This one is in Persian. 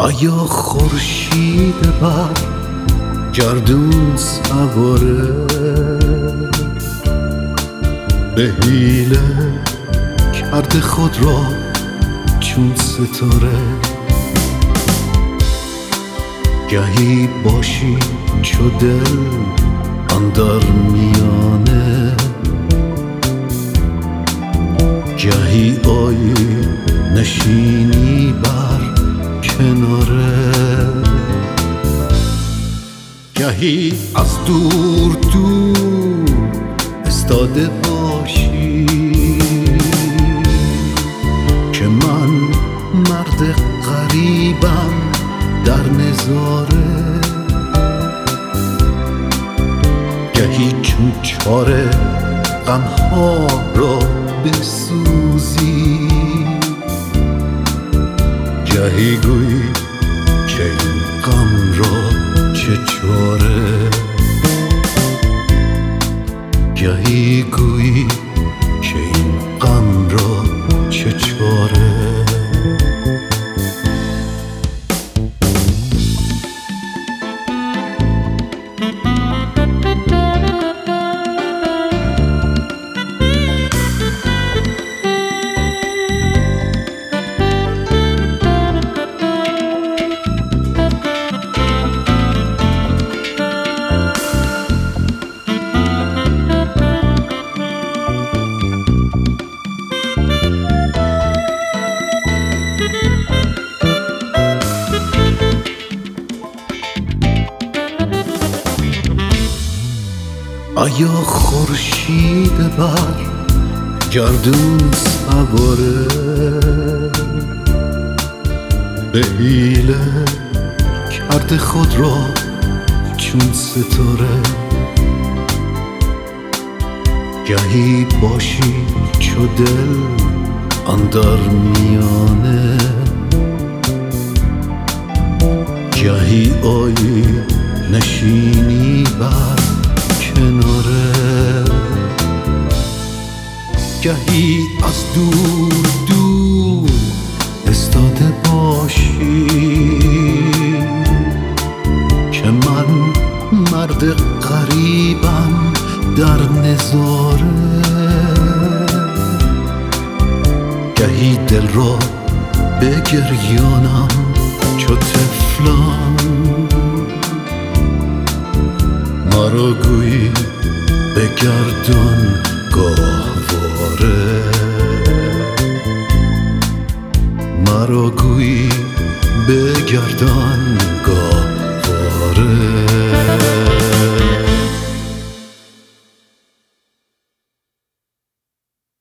آیا خورشید بر گردون سواره به حیله کرده خود را چون ستاره؟ گهی باشی چو دل اندر میانه، گهی آیی نشینی بر کناره، گهی از دور دور استاده باشی که من مرد غریبم در نظاره، گهی چون چاره غمها را بسوزی، گهی گویی که این غم را چه چاره، گهی گویی که این غم را چه چاره. آیا خورشید بر گردون سواره به حیله کرده خود را چون ستاره؟ گهی باشی چو دل اندر میانه، گهی آیی نشینی بر کناره، گهی از دور دور استاده باشی که من مرد غریبم در نظاره، گهی دل را بگریانم چو طفلان، مرا گویی بگردان گاهواره، مرا گویی بگردان گاهواره.